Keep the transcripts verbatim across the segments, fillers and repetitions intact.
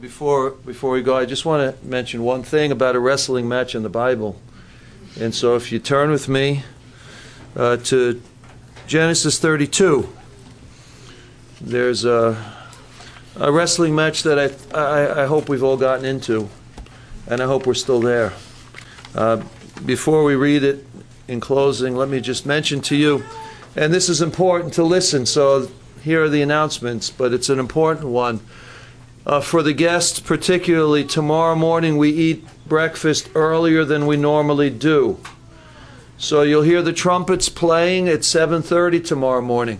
before before we go, I just want to mention one thing about a wrestling match in the Bible. And so if you turn with me uh, to Genesis thirty-two, there's a, a wrestling match that I, I, I hope we've all gotten into, and I hope we're still there. Uh, before we read it, in closing, let me just mention to you, and this is important to listen, so here are the announcements, but it's an important one. Uh, for the guests, particularly, tomorrow morning we eat breakfast earlier than we normally do. So you'll hear the trumpets playing at seven thirty tomorrow morning.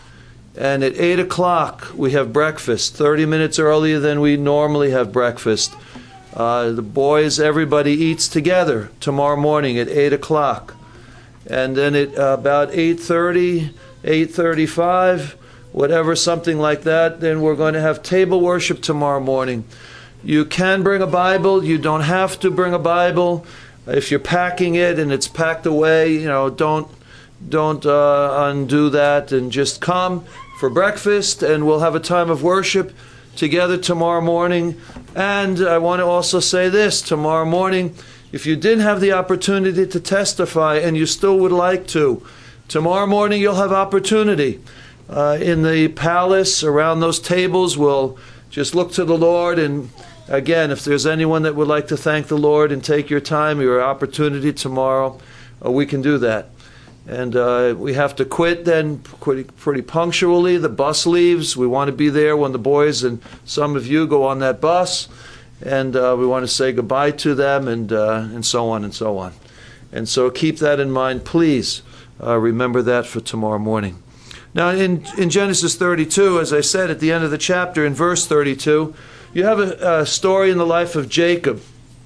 And at eight o'clock we have breakfast, thirty minutes earlier than we normally have breakfast. Uh, the boys, everybody eats together tomorrow morning at eight o'clock. And then at uh, about eight thirty, eight thirty-five, whatever, something like that, then we're going to have table worship tomorrow morning. You can bring a Bible. You don't have to bring a Bible. If you're packing it and it's packed away, you know, don't don't uh, undo that, and just come for breakfast, and we'll have a time of worship together tomorrow morning. And I want to also say this, tomorrow morning, if you didn't have the opportunity to testify and you still would like to, tomorrow morning you'll have opportunity. Uh, in the palace, around those tables, we'll just look to the Lord. And again, if there's anyone that would like to thank the Lord and take your time, your opportunity tomorrow, uh, we can do that. And uh, we have to quit then pretty, pretty punctually. The bus leaves. We want to be there when the boys and some of you go on that bus. And uh, we want to say goodbye to them, and, uh, and so on and so on. And so keep that in mind. Please uh, remember that for tomorrow morning. Now, in, in Genesis thirty-two, as I said at the end of the chapter, in verse thirty-two, you have a, a story in the life of Jacob.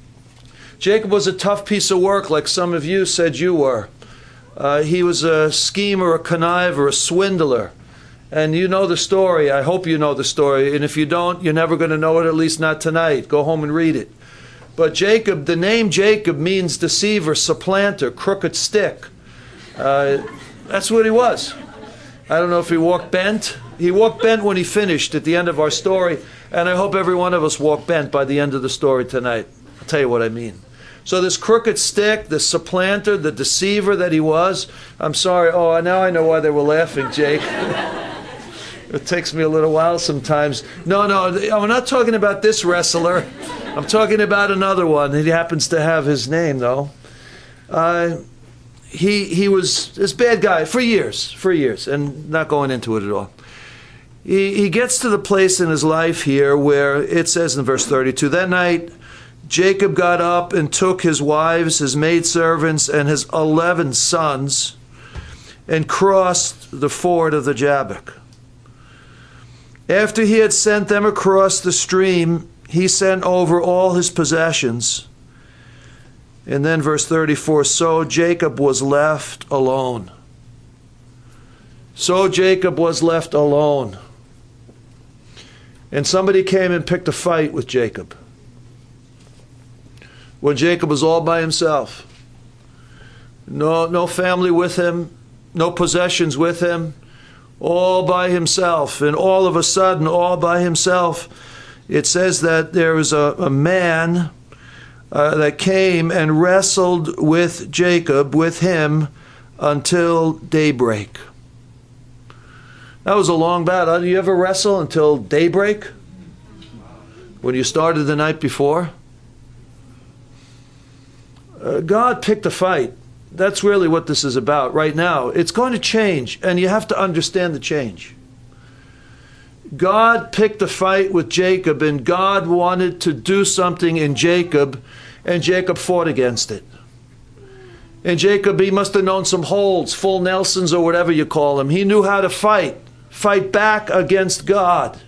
Jacob was a tough piece of work, like some of you said you were. Uh, he was a schemer, a conniver, a swindler. And you know the story. I hope you know the story. And if you don't, you're never going to know it, at least not tonight. Go home and read it. But Jacob, the name Jacob means deceiver, supplanter, crooked stick. Uh, that's what he was. I don't know if he walked bent. He walked bent when he finished at the end of our story, and I hope every one of us walk bent by the end of the story tonight. I'll tell you what I mean. So this crooked stick, the supplanter, the deceiver that he was, I'm sorry, oh, now I know why they were laughing, Jake. It takes me a little while sometimes. No, no, I'm not talking about this wrestler. I'm talking about another one. He happens to have his name, though. Uh... He he was this bad guy for years, for years, and not going into it at all. He, he gets to the place in his life here where it says in verse thirty-two, that night Jacob got up and took his wives, his maidservants, and his eleven sons, and crossed the ford of the Jabbok. After he had sent them across the stream, he sent over all his possessions. And then verse thirty-four, so Jacob was left alone. So Jacob was left alone. And somebody came and picked a fight with Jacob. When Jacob was all by himself. No, no family with him, no possessions with him, all by himself. And all of a sudden, all by himself, it says that there was a, a man Uh, that came and wrestled with Jacob, with him, until daybreak. That was a long battle. Do you ever wrestle until daybreak? When you started the night before? Uh, God picked a fight. That's really what this is about right now. It's going to change, and you have to understand the change. God picked a fight with Jacob, and God wanted to do something in Jacob, and Jacob fought against it. And Jacob, he must have known some holds, full Nelsons or whatever you call them. He knew how to fight, fight back against God.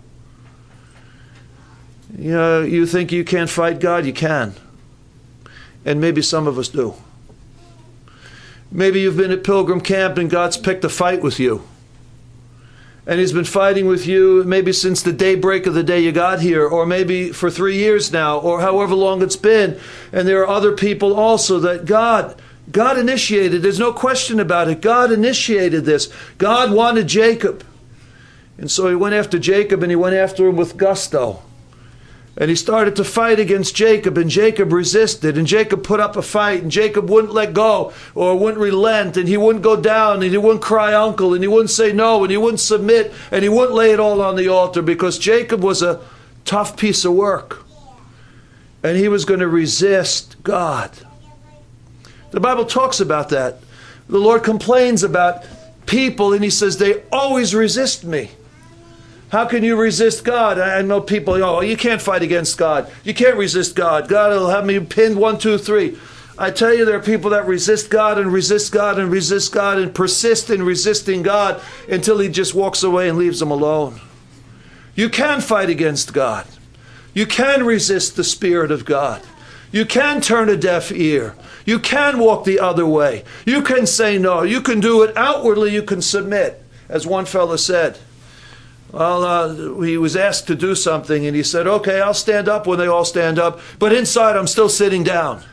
You know, you think you can't fight God? You can. And maybe some of us do. Maybe you've been at Pilgrim Camp and God's picked a fight with you. And he's been fighting with you maybe since the daybreak of the day you got here, or maybe for three years now, or however long it's been. And there are other people also that God, God initiated. There's no question about it. God initiated this. God wanted Jacob. And so he went after Jacob, and he went after him with gusto. And he started to fight against Jacob, and Jacob resisted, and Jacob put up a fight, and Jacob wouldn't let go or wouldn't relent, and he wouldn't go down, and he wouldn't cry uncle, and he wouldn't say no, and he wouldn't submit, and he wouldn't lay it all on the altar, because Jacob was a tough piece of work. And he was going to resist God. The Bible talks about that. The Lord complains about people, and he says, they always resist me. How can you resist God? I know people, oh, you can't fight against God. You can't resist God. God will have me pinned one, two, three. I tell you, there are people that resist God and resist God and resist God and persist in resisting God until he just walks away and leaves them alone. You can fight against God. You can resist the Spirit of God. You can turn a deaf ear. You can walk the other way. You can say no. You can do it outwardly. You can submit. As one fellow said, well, uh, he was asked to do something, and he said, okay, I'll stand up when they all stand up, but inside I'm still sitting down.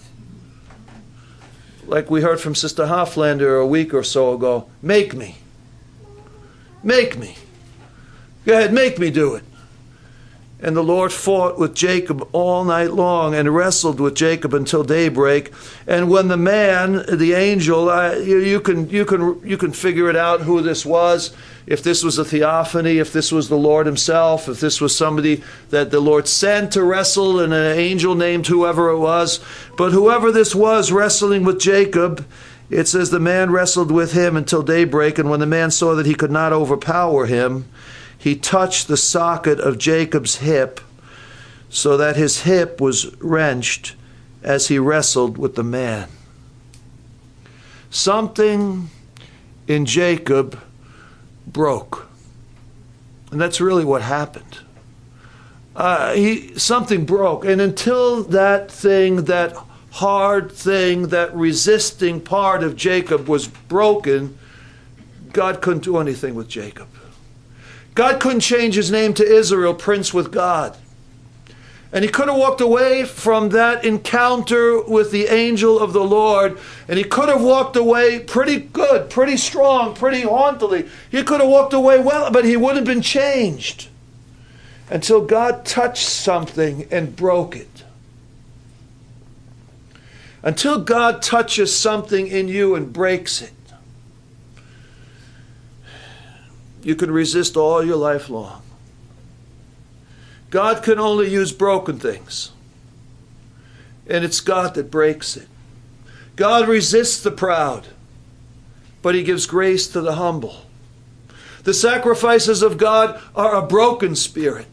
Like we heard from Sister Hoflander a week or so ago, make me. Make me. Go ahead, make me do it. And the Lord fought with Jacob all night long and wrestled with Jacob until daybreak. And when the man, the angel, uh, you, you can you can you can figure it out who this was. If this was a theophany, if this was the Lord himself, if this was somebody that the Lord sent to wrestle, and an angel named whoever it was. But whoever this was wrestling with Jacob, it says the man wrestled with him until daybreak. And when the man saw that he could not overpower him, he touched the socket of Jacob's hip, so that his hip was wrenched as he wrestled with the man. Something in Jacob broke. And that's really what happened. Uh, he, something broke. And until that thing, that hard thing, that resisting part of Jacob was broken, God couldn't do anything with Jacob. God couldn't change his name to Israel, Prince with God. And he could have walked away from that encounter with the angel of the Lord, and he could have walked away pretty good, pretty strong, pretty hauntily. He could have walked away well, but he wouldn't have been changed until God touched something and broke it. Until God touches something in you and breaks it, you can resist all your life long. God can only use broken things. And it's God that breaks it. God resists the proud, but he gives grace to the humble. The sacrifices of God are a broken spirit,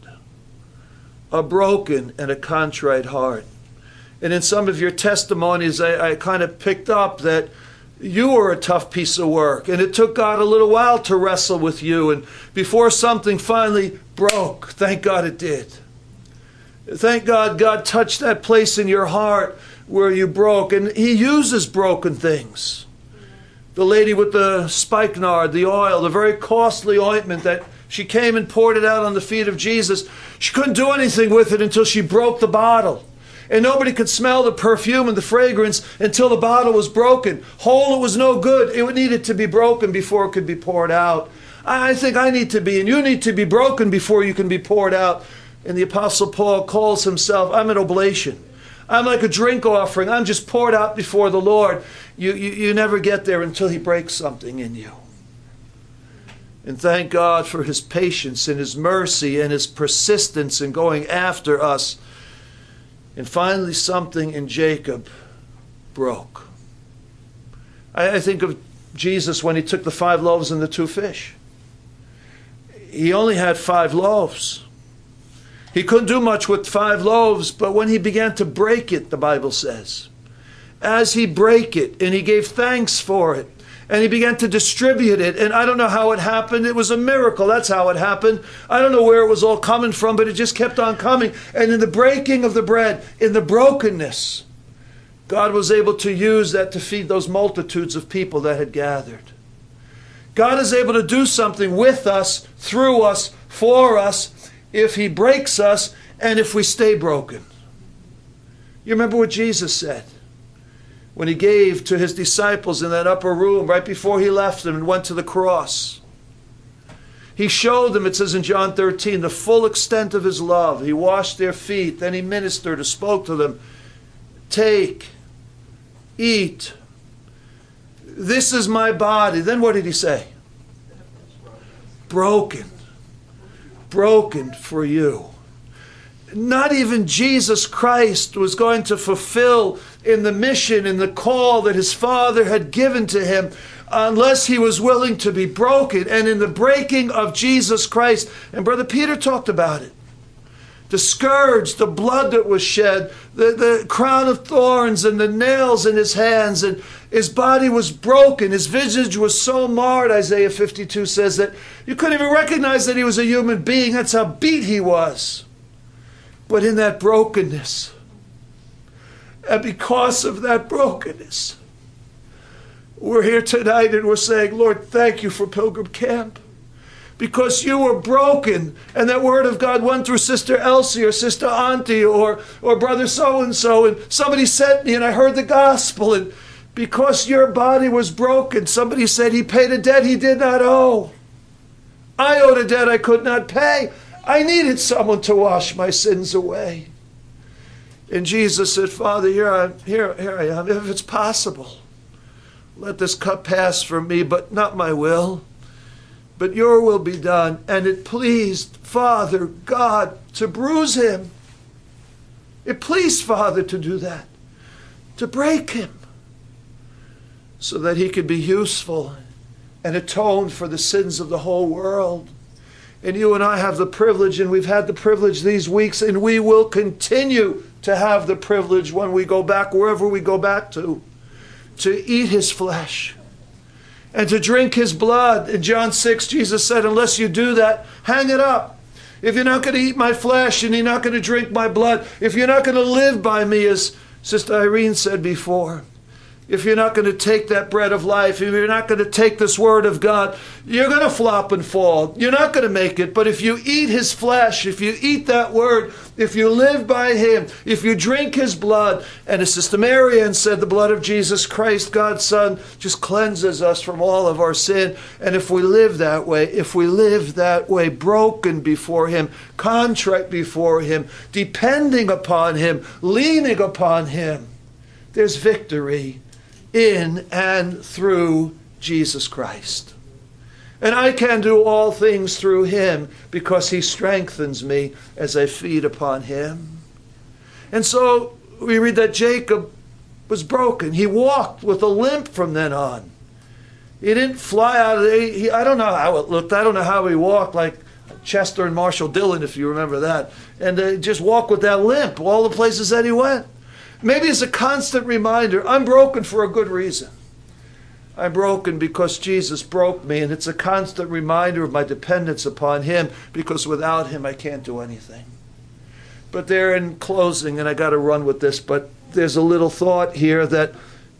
a broken and a contrite heart. And in some of your testimonies, I, I kind of picked up that you were a tough piece of work, and it took God a little while to wrestle with you, and before something finally broke, thank God it did. Thank God God touched that place in your heart where you broke, and he uses broken things. The lady with the spikenard, the oil, the very costly ointment that she came and poured it out on the feet of Jesus, she couldn't do anything with it until she broke the bottle. And nobody could smell the perfume and the fragrance until the bottle was broken. Whole, it was no good. It needed to be broken before it could be poured out. I think I need to be, and you need to be broken before you can be poured out. And the Apostle Paul calls himself, I'm an oblation. I'm like a drink offering. I'm just poured out before the Lord. You, you, you never get there until he breaks something in you. And thank God for his patience and his mercy and his persistence in going after us. And finally, something in Jacob broke. I, I think of Jesus when he took the five loaves and the two fish. He only had five loaves. He couldn't do much with five loaves, but when he began to break it, the Bible says, as he broke it, and he gave thanks for it, and he began to distribute it, and I don't know how it happened. It was a miracle. That's how it happened. I don't know where it was all coming from, but it just kept on coming. And in the breaking of the bread, in the brokenness, God was able to use that to feed those multitudes of people that had gathered. God is able to do something with us, through us, for us, if he breaks us and if we stay broken. You remember what Jesus said when he gave to his disciples in that upper room right before he left them and went to the cross. He showed them, it says in John thirteen, the full extent of his love. He washed their feet. Then he ministered and spoke to them. Take, eat. This is my body. Then what did he say? Broken. Broken for you. Not even Jesus Christ was going to fulfill in the mission, in the call that his Father had given to him, unless he was willing to be broken. And in the breaking of Jesus Christ, and Brother Peter talked about it, the scourge, the blood that was shed, the, the crown of thorns and the nails in his hands, and his body was broken. His visage was so marred, Isaiah fifty-two says, that you couldn't even recognize that he was a human being. That's how beat he was. But in that brokenness, and because of that brokenness, we're here tonight and we're saying, Lord, thank you for Pilgrim Camp. Because you were broken, and that word of God went through Sister Elsie or Sister Auntie or, or Brother so-and-so, and somebody sent me and I heard the gospel, and because your body was broken, somebody said he paid a debt he did not owe. I owed a debt I could not pay. I needed someone to wash my sins away. And Jesus said, Father, here I, here, here I am. If it's possible, let this cup pass from me, but not my will, but your will be done. And it pleased Father God to bruise him. It pleased Father to do that, to break him, so that he could be useful and atone for the sins of the whole world. And you and I have the privilege, and we've had the privilege these weeks, and we will continue to have the privilege when we go back, wherever we go back to, to eat his flesh and to drink his blood. In John six, Jesus said, unless you do that, hang it up. If you're not going to eat my flesh and you're not going to drink my blood, if you're not going to live by me, as Sister Irene said before, if you're not going to take that bread of life, if you're not going to take this word of God, you're going to flop and fall. You're not going to make it. But if you eat his flesh, if you eat that word, if you live by him, if you drink his blood, and as Sister Marianne said, the blood of Jesus Christ, God's Son, just cleanses us from all of our sin. And if we live that way, if we live that way, broken before him, contrite before him, depending upon him, leaning upon him, there's victory in and through Jesus Christ. And I can do all things through him because he strengthens me as I feed upon him. And so we read that Jacob was broken. He walked with a limp from then on. He didn't fly out of the, he, I don't know how it looked. I don't know how he walked, like Chester and Marshall Dillon, if you remember that. And uh, just walk with that limp all the places that he went. Maybe it's a constant reminder, I'm broken for a good reason. I'm broken because Jesus broke me, and it's a constant reminder of my dependence upon him, because without him I can't do anything. But there, in closing, and I got to run with this, but there's a little thought here that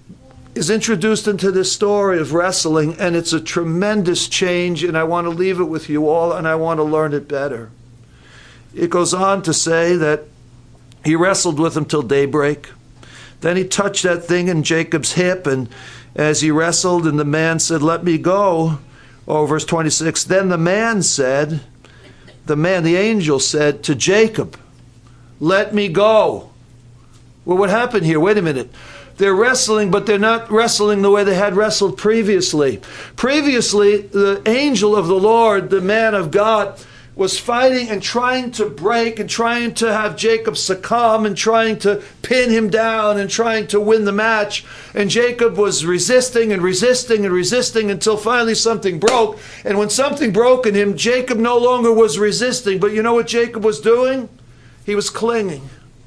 is introduced into this story of wrestling, and it's a tremendous change, and I want to leave it with you all, and I want to learn it better. It goes on to say that he wrestled with him till daybreak. Then he touched that thing in Jacob's hip, and as he wrestled, and the man said, let me go. Oh, verse twenty-six, then the man said, the man, the angel said to Jacob, let me go. Well, what happened here? Wait a minute. They're wrestling, but they're not wrestling the way they had wrestled previously. Previously, the angel of the Lord, the man of God, was fighting and trying to break and trying to have Jacob succumb and trying to pin him down and trying to win the match. And Jacob was resisting and resisting and resisting until finally something broke. And when something broke in him, Jacob no longer was resisting. But you know what Jacob was doing? He was clinging.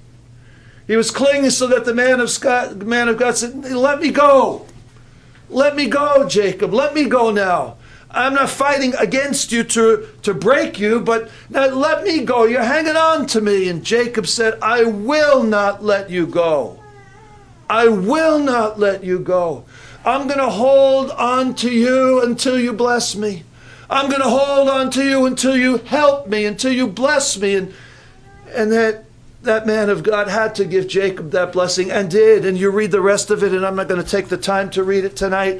He was clinging so that the man of God, the man of God said, let me go. Let me go, Jacob. Let me go now. I'm not fighting against you to, to break you, but now let me go. You're hanging on to me. And Jacob said, I will not let you go. I will not let you go. I'm going to hold on to you until you bless me. I'm going to hold on to you until you help me, until you bless me. And, and that, that man of God had to give Jacob that blessing, and did. And you read the rest of it, and I'm not going to take the time to read it tonight.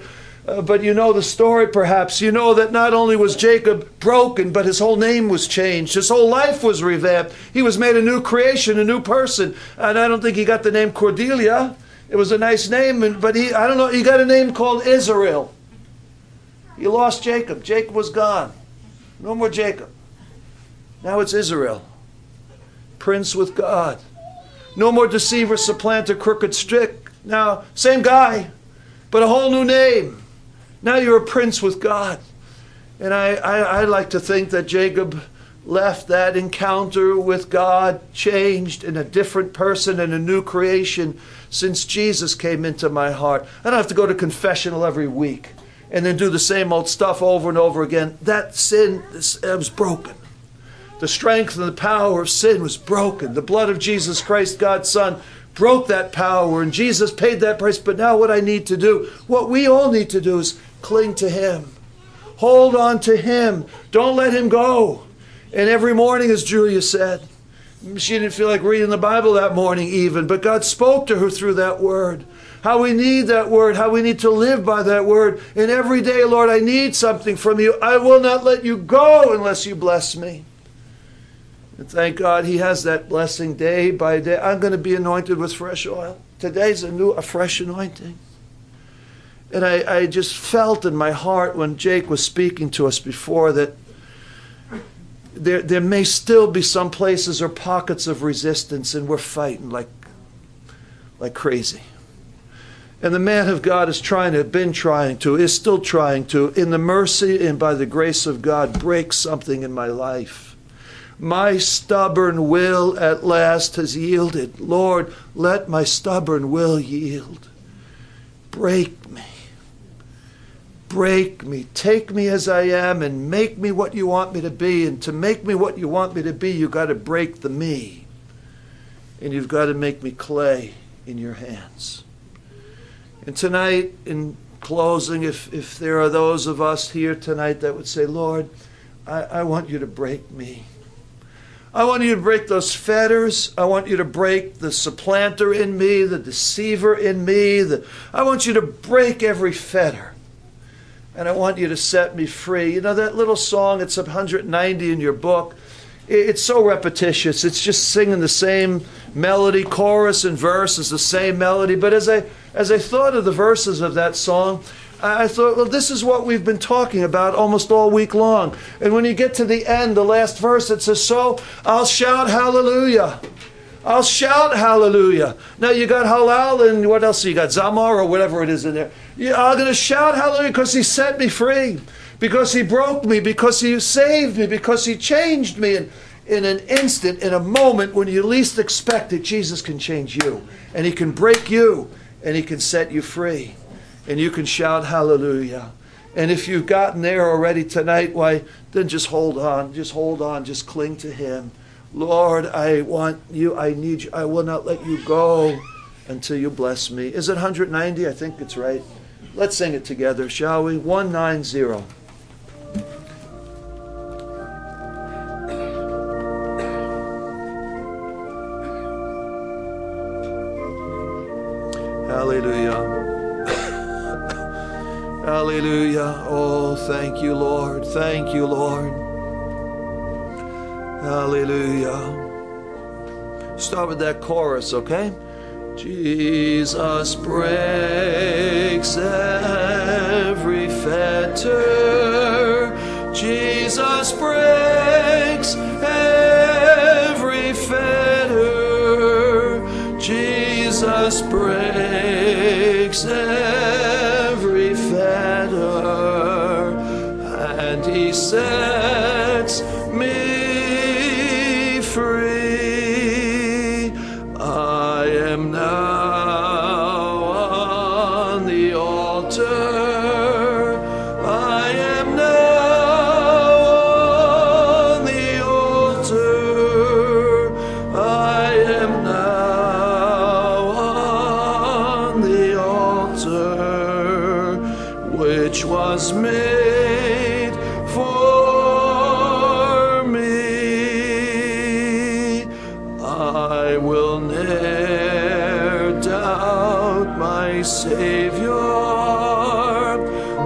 Uh, but you know the story perhaps. You know that not only was Jacob broken, but his whole name was changed. His whole life was revamped. He was made a new creation, a new person. And I don't think he got the name Cordelia. It was a nice name, but he, I don't know, he got a name called Israel. He lost Jacob. Jacob was gone. No more Jacob. Now it's Israel. Prince with God. No more deceiver, supplanter, crooked stick. Now, same guy, but a whole new name. Now you're a prince with God. And I, I, I like to think that Jacob left that encounter with God changed in a different person and a new creation since Jesus came into my heart. I don't have to go to confessional every week and then do the same old stuff over and over again. That sin was broken. The strength and the power of sin was broken. The blood of Jesus Christ, God's Son, broke that power, and Jesus paid that price. But now what I need to do, what we all need to do, is cling to Him. Hold on to Him. Don't let Him go. And every morning, as Julia said, she didn't feel like reading the Bible that morning even, but God spoke to her through that word. How we need that word, how we need to live by that word. And every day, Lord, I need something from you. I will not let you go unless you bless me. And thank God He has that blessing day by day. I'm going to be anointed with fresh oil. Today's a new, a fresh anointing. And I, I just felt in my heart when Jake was speaking to us before that there, there may still be some places or pockets of resistance, and we're fighting like, like crazy. And the man of God is trying to, been trying to, is still trying to, in the mercy and by the grace of God, break something in my life. My stubborn will at last has yielded. Lord, let my stubborn will yield. Break me. Break me. Take me as I am and make me what you want me to be. And to make me what you want me to be, you've got to break the me. And you've got to make me clay in your hands. And tonight, in closing, if, if there are those of us here tonight that would say, Lord, I, I want you to break me. I want you to break those fetters. I want you to break the supplanter in me, the deceiver in me. The, I want you to break every fetter. And I want you to set me free. You know that little song, it's one hundred ninety in your book. It's so repetitious. It's just singing the same melody, chorus and verse is the same melody. But as I as I thought of the verses of that song, I thought, well, this is what we've been talking about almost all week long. And when you get to the end, the last verse, it says, so I'll shout hallelujah. I'll shout hallelujah. Now you got halal and what else you got? Zamar or whatever it is in there. Yeah, I'm going to shout hallelujah because He set me free. Because He broke me, because He saved me, because He changed me. And in an instant, in a moment, when you least expect it, Jesus can change you. And He can break you, and He can set you free. And you can shout hallelujah. And if you've gotten there already tonight, why, then just hold on. Just hold on. Just cling to Him. Lord, I want you. I need you. I will not let you go until you bless me. Is it one hundred ninety? I think it's right. Let's sing it together, shall we? one ninety. Hallelujah. Hallelujah. Oh, thank you, Lord. Thank you, Lord. Hallelujah. Start with that chorus, okay? Jesus breaks every fetter. Jesus breaks every fetter. Jesus breaks every fetter. And He sets me free. I am now on the altar. I am now on the altar. I am now on the altar, which was made for me. I will ne'er doubt my Savior,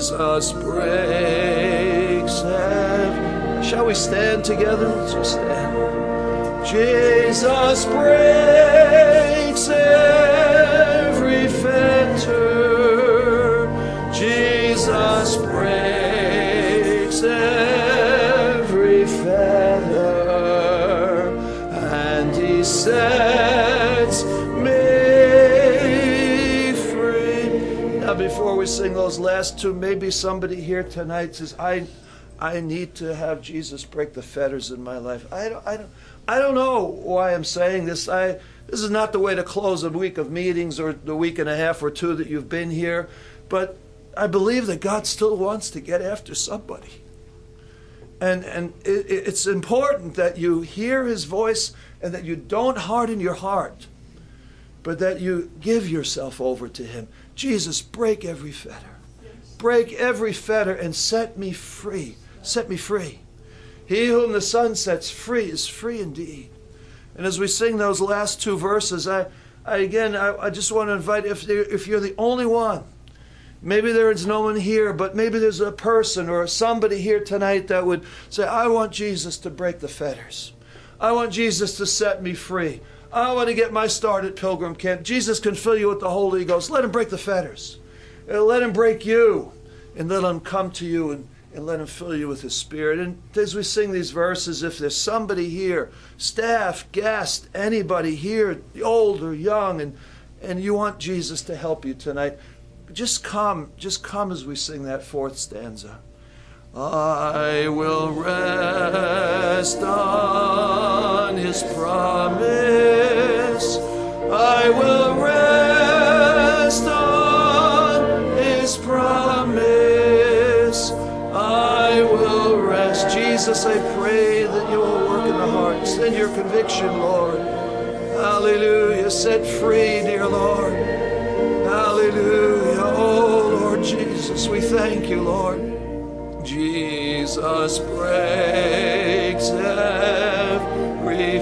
Jesus breaks every... Shall we stand together? Let's stand. Jesus breaks every fetter. Jesus breaks every fetter. And he sets me free. Now, before we sing those last two, maybe somebody here tonight says, I I need to have Jesus break the fetters in my life. I don't, I don't, I don't know why I'm saying this. I, this is not the way to close a week of meetings or the week and a half or two that you've been here. But I believe that God still wants to get after somebody. And, and it, it's important that you hear his voice and that you don't harden your heart, but that you give yourself over to him. Jesus, break every fetter. Break every fetter and set me free. Set me free. He whom the Son sets free is free indeed. And as we sing those last two verses, I, I again, I, I just want to invite, if, if you're the only one, maybe there is no one here, but maybe there's a person or somebody here tonight that would say, I want Jesus to break the fetters. I want Jesus to set me free. I want to get my start at Pilgrim Camp. Jesus can fill you with the Holy Ghost. Let him break the fetters. Let him break you. And let him come to you and, and let him fill you with his Spirit. And as we sing these verses, if there's somebody here, staff, guest, anybody here, old or young, and, and you want Jesus to help you tonight, just come. Just come as we sing that fourth stanza. I will rest on his promise. I will rest on his promise. I will rest. Jesus, I pray that you will work in the heart. Send your conviction, Lord. Hallelujah. Set free, dear Lord. Hallelujah. Oh, Lord Jesus, we thank you, Lord. Jesus breaks every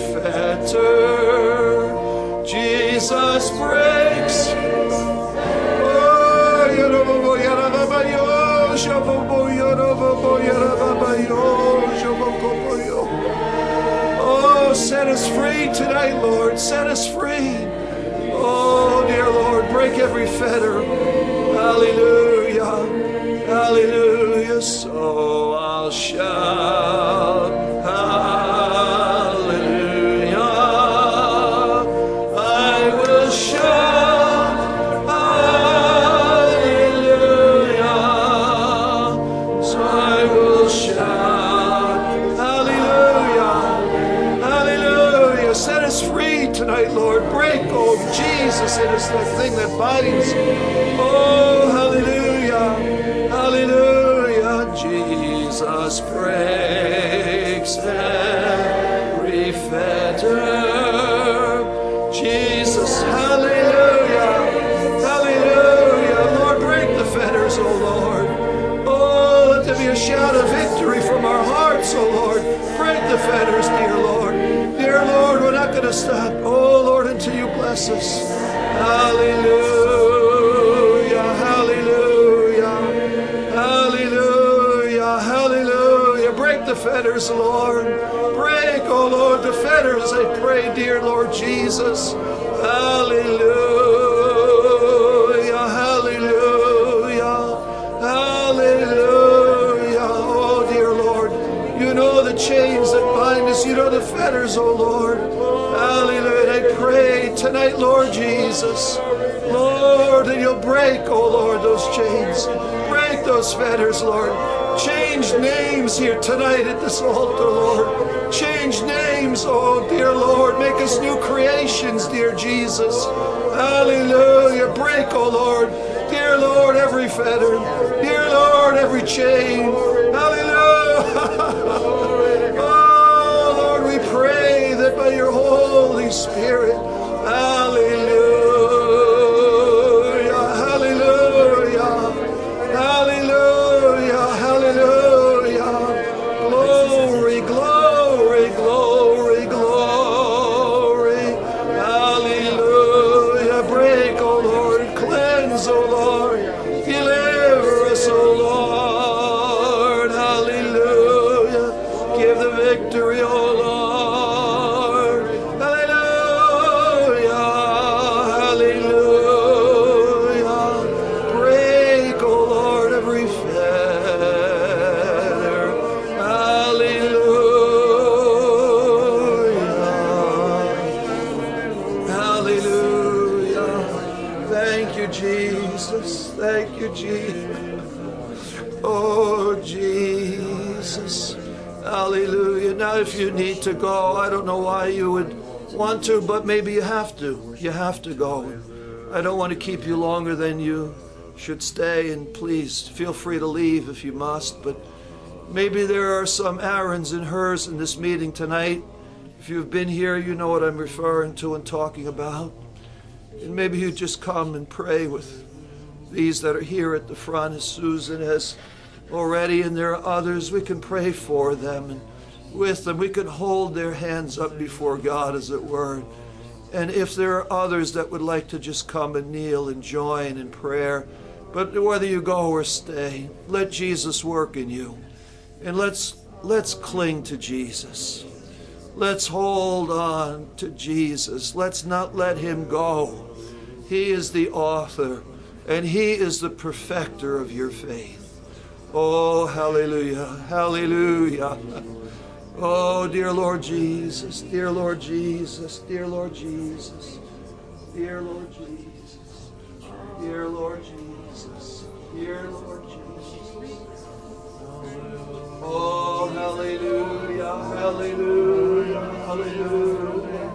fetter. Jesus breaks. Oh, set us free tonight, Lord. Set us free. Oh, dear Lord, break every fetter. Hallelujah. Hallelujah. So I'll shout. Hallelujah. I will shout. Hallelujah. So I will shout. Hallelujah. Hallelujah. Set us free tonight, Lord. Break, oh Jesus, it is the thing that binds. Oh, hallelujah. Hallelujah. Jesus breaks every fetter. Jesus, hallelujah. Hallelujah. Lord, break the fetters, oh Lord. Oh, let there be a shout of victory from our hearts, oh Lord. Break the fetters, dear Lord. Dear Lord, we're not going to stop, oh Lord, until you bless us. Hallelujah. Hallelujah. Hallelujah. Hallelujah. Break the fetters, Lord. Break, oh Lord, the fetters, I pray, dear Lord Jesus. Hallelujah. Hallelujah. Hallelujah. Oh, dear Lord, you know the chains that bind us. You know the fetters, oh Lord. Hallelujah. And I pray tonight, Lord Jesus, Lord, that you'll break, oh Lord, those chains. Break those fetters, Lord. Change names here tonight at this altar, Lord. Change names, oh dear Lord. Make us new creations, dear Jesus. Hallelujah. Break, oh Lord. Dear Lord, every fetter. Dear Lord, every chain. Hallelujah. Oh Lord, we pray that by your Holy Spirit, hallelujah. Hallelujah, hallelujah. Glory, glory, glory, glory. Hallelujah. Break, oh Lord. Cleanse, oh Lord. Deliver us, oh Lord. Oh, Jesus. Hallelujah. Now, if you need to go, I don't know why you would want to, but maybe you have to. You have to go. I don't want to keep you longer than you should stay, and please feel free to leave if you must, but maybe there are some Aarons and hers in this meeting tonight. If you've been here, you know what I'm referring to and talking about. And maybe you just come and pray with these that are here at the front, as Susan has already, and there are others. We can pray for them and with them. We can hold their hands up before God, as it were. And if there are others that would like to just come and kneel and join in prayer, but whether you go or stay, let Jesus work in you. And let's let's cling to Jesus. Let's hold on to Jesus. Let's not let him go. He is the author and he is the perfecter of your faith. Oh, hallelujah, hallelujah. Oh, dear Lord Jesus, dear Lord Jesus, dear Lord Jesus, dear Lord Jesus, dear Lord Jesus, dear Lord Jesus. Oh, hallelujah, hallelujah, hallelujah,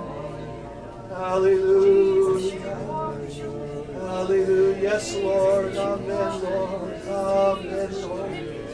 hallelujah, hallelujah. Yes, Lord, amen, Lord, amen, Lord.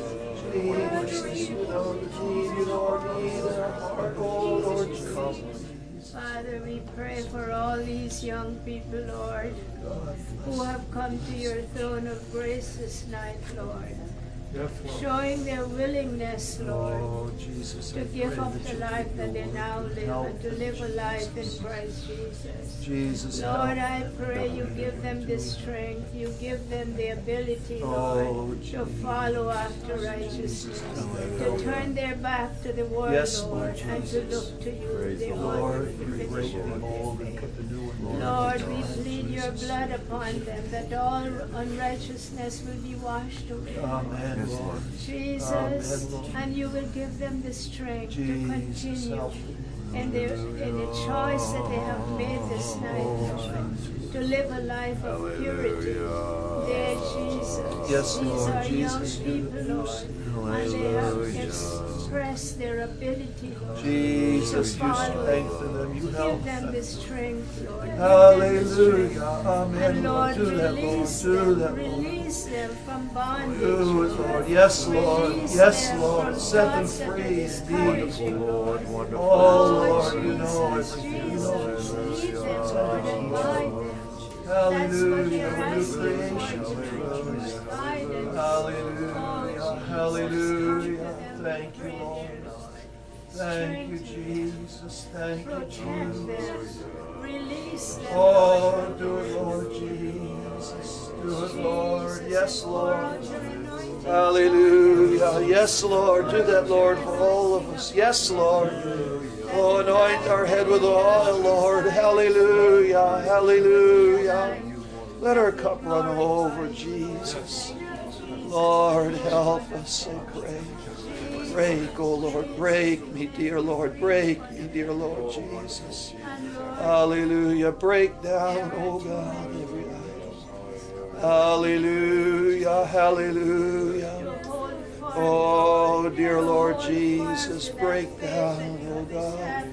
Jesus, you know the need, you know our need in our heart, oh, Lord Jesus. Father, we pray for all these young people, Lord, who have come to your throne of grace this night, Lord. Showing their willingness, Lord, Oh, Jesus, to give up the life that they now live and to live a life in Christ Jesus. Jesus, Lord, I pray you give them the strength, you give them the ability, Oh, Lord, to follow after righteousness, to turn their back to the world, Yes, Lord, Lord and to look to you, the author Lord, and the you break finisher the of mold their and put faith. the new one. Lord, we plead your blood upon them, that all unrighteousness will be washed away. Amen, Lord. Jesus, Amen, Lord. and you will give them the strength to Jesus, continue help. in the, in the choice that they have made this night, Lord, to live a life of purity. Dear Jesus, Yes, these Lord. are Jesus, young you people, Lord, and they have expressed their ability, Lord, Jesus, to you follow strengthen you. them, you help Give them them. the strength, Lord. Give them the Hallelujah. strength. Amen, And Lord. Lord, Do that, Lord. release Do them, that, Lord. release them from bondage. Do it, Lord. Yes, Lord. Release Yes, them Lord. from Set them thoughts that are free indeed. discouraging, Lord. Oh, Oh, Lord, you know Jesus, everything. You know Jesus, everything. lead them, Lord, and guide them. That's what Hallelujah. they're New asking creation. for tonight, guidance. Hallelujah. Oh, Jesus, Hallelujah. comfort them, Thank we you, pray, Lord. dear Lord. Thank you, Strengthen them. Jesus. Thank you, Protect Jesus. them. Release them, Oh, Lord, do it, from Lord Jesus. Do it, Lord. Jesus, Yes, and pour out Lord. your anointing Hallelujah. upon them. Yes, Lord. Do that, Lord, for all of us. Yes, Lord. Oh, anoint our head with oil, Lord. Hallelujah. Hallelujah. Let our cup run over, Jesus. Lord, help us, I pray. Break, oh Lord, break me, dear Lord. Break me, dear Lord Jesus. Hallelujah. Break down, oh God, every idol. Hallelujah. Hallelujah. Oh, dear Lord Jesus, break down, oh God.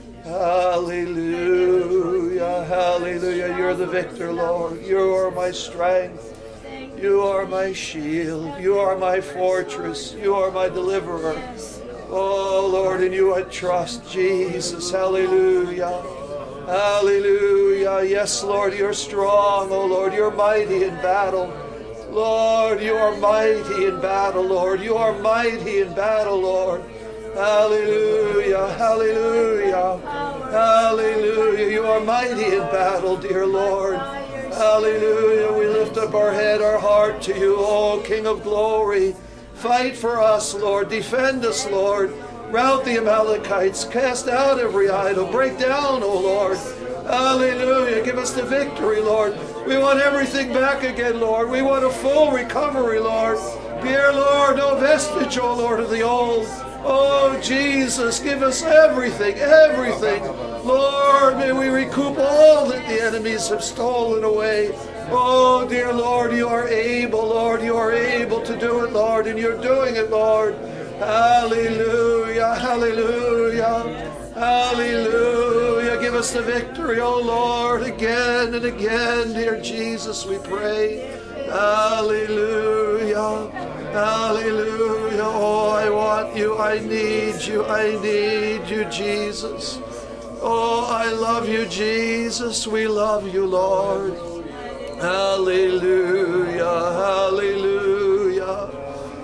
Hallelujah. Hallelujah. You're the victor, Lord. You are my strength. You are my shield. You are my fortress. You are my deliverer. Oh, Lord, in you I trust, Jesus. Hallelujah. Hallelujah. Yes, Lord, you're strong. Oh, Lord, you're mighty in battle. Lord, you are mighty in battle, Lord. You are mighty in battle, Lord. Hallelujah. Hallelujah. Hallelujah. You are mighty in battle, dear Lord. Hallelujah. We lift up our head, our heart to you, oh King of glory. Fight for us, Lord. Defend us, Lord. Rout the Amalekites. Cast out every idol. Break down, oh Lord. Hallelujah. Give us the victory, Lord. We want everything back again, Lord. We want a full recovery, Lord. Dear Lord, no vestige, oh Lord, of the old. Oh, Jesus, give us everything, everything. Lord, may we recoup all that the enemies have stolen away. Oh, dear Lord, you are able, Lord. You are able to do it, Lord, and you're doing it, Lord. Hallelujah, hallelujah, hallelujah. Give us the victory, oh Lord, again and again, dear Jesus, we pray. Hallelujah, hallelujah. Oh, I want you, I need you, I need you, Jesus. Oh, I love you, Jesus. We love you, Lord. Hallelujah, hallelujah,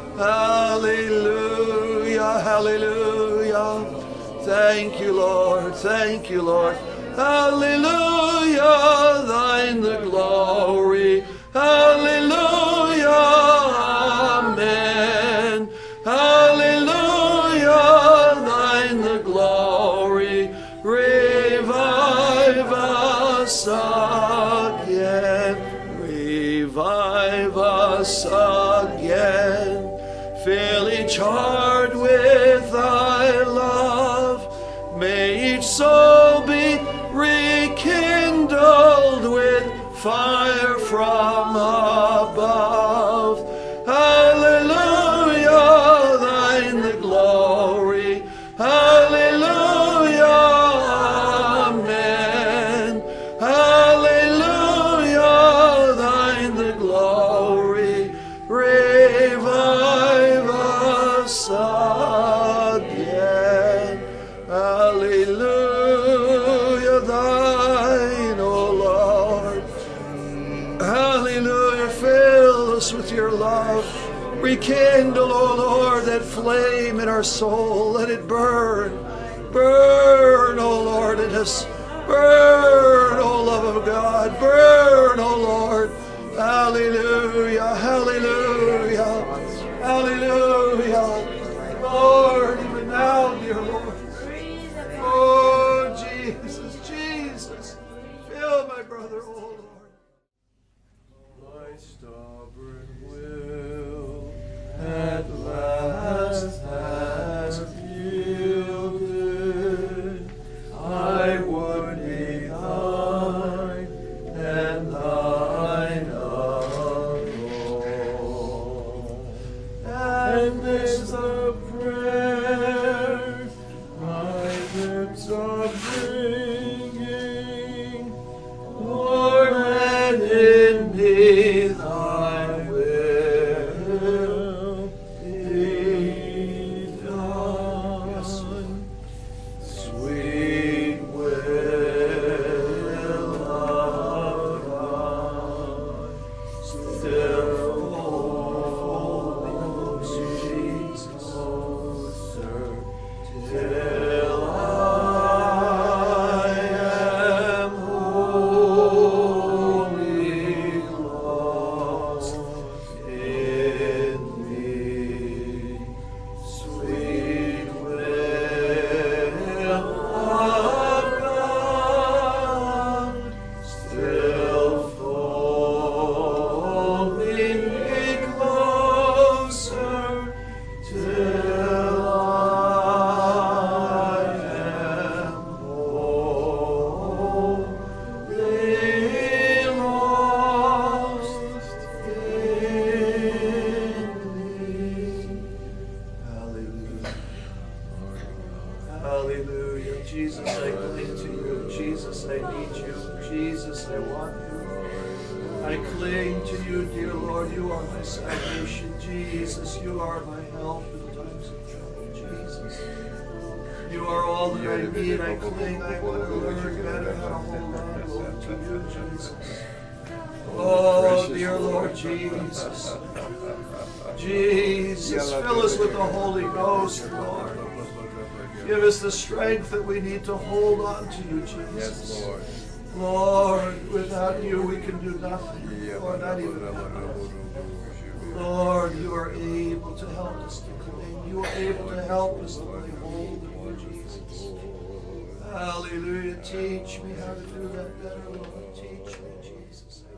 hallelujah, hallelujah. Thank you, Lord. Thank you, Lord. Hallelujah, thine the glory. Hallelujah, amen. Hallelujah, thine the glory. Revive us again. Revive us again. Fill each heart with thy love. May each soul be rekindled with fire from above. Hallelujah, thine the glory. Hallelujah, amen. Hallelujah, thine the glory. Revive us again. Hallelujah, thine, O Lord. Hallelujah, fill us with your love. Rekindle, O Lord, that flame in our soul. Let it burn. Burn, O Lord, in us. Burn, O love of God. Burn, O Lord. Hallelujah, hallelujah, hallelujah. Lord, even now, dear Lord. Oh, Jesus, Jesus. Fill my brother, oh Lord. My stubborn will at last has yielded. I would be thine and thine alone. And this the prayer my lips are bringing. Lord, let in me thy will be done. Sweet will of God, still hold Jesus closer till I am wholly lost in thee. Sweet will of God, still folding me closer till I am wholly lost in thee. Hallelujah. Hallelujah. Jesus, I cling to you. Jesus, I need you. Jesus, I want you. I cling to you, dear Lord. You are my salvation. Jesus, you are my help in times of trouble. Jesus, you are all that I need. I cling. I want to learn better how to hold on, Lord, to you, Jesus. Oh, dear Lord Jesus. Jesus, fill us with the Holy Ghost, Lord. Give us the strength that we need to hold on to you, Jesus. Yes, Lord. Lord, without you we can do nothing, or not even Lord, you are able to help us to cling. You are able to help us to lay hold of you, Jesus. Hallelujah. Teach me how to do that better, Lord. Teach me, Jesus.